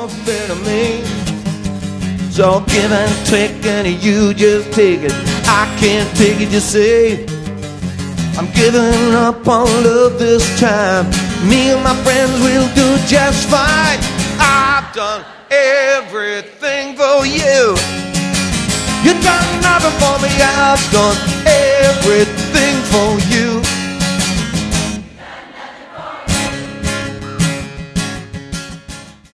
amphetamine. So give and take and you just take it. I can't take it, you say. I'm giving up on love this time. Me and my friends will do just fine. I've done everything for you. You've done nothing for me. I've done everything